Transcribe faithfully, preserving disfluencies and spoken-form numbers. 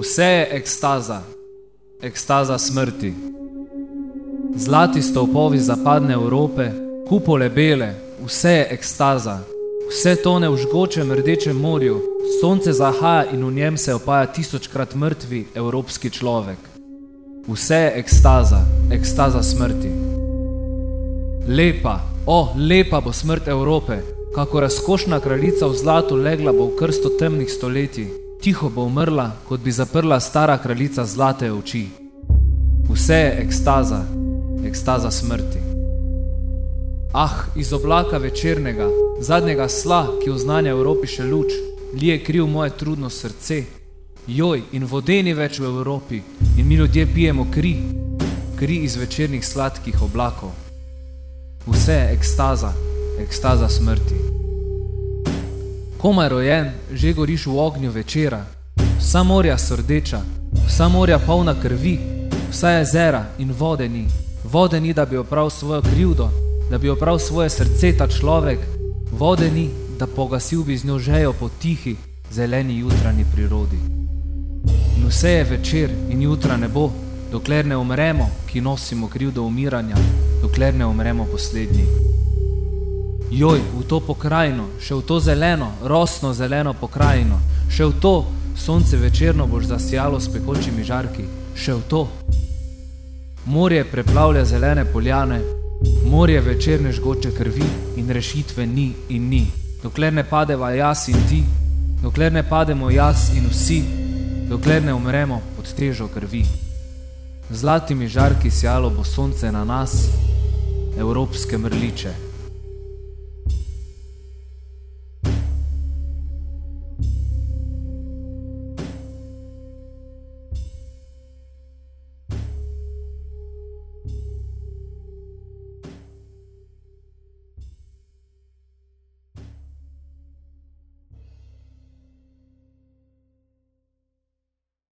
Vse je ekstaza, ekstaza smrti. Zlati stolpovi zapadne Evrope, kupole bele, vse je ekstaza. Vse tone v žgočem rdečem morju, sonce zahaja in v njem se opaja tisočkrat mrtvi evropski človek. Vse je ekstaza, ekstaza smrti. Lepa, o, lepa bo smrt Evrope, kako razkošna kraljica v zlatu legla bo v krsto temnih stoletij, tiho bo umrla, kot bi zaprla stara kraljica zlate oči. Vse je ekstaza, ekstaza smrti. Ah, iz oblaka večernega, zadnjega sla, ki oznanja Evropi še luč, lije kriv moje trudno srce. Joj, in vode ni več v Evropi, in mi ljudje pijemo kri, kri iz večernih sladkih oblakov. Vse je ekstaza, ekstaza smrti. Komaj rojen, že goriš v ognju večera, vsa morja so rdeča, vsa morja polna krvi, vsa jezera in vode ni, vode ni, da bi opravil svojo krivdo, da bi opravil svoje srce ta človek, vode ni, da pogasil bi z njo žejo po tihi, zeleni jutranji prirodi. In vse je večer in jutra ne bo, dokler ne umremo, ki nosimo krivdo umiranja, dokler ne umremo poslednji. Joj, v to pokrajino, še v to zeleno, rosno zeleno pokrajino, še v to sonce večerno boš zasijalo s pekočimi žarki, še v to. Morje preplavlja zelene poljane, morje večerne žgoče krvi in rešitve ni in ni, dokler ne padeva jaz in ti, dokler ne pademo jaz in vsi, dokler ne umremo pod težo krvi. Zlatimi žarki sijalo bo sonce na nas, evropske mrliče.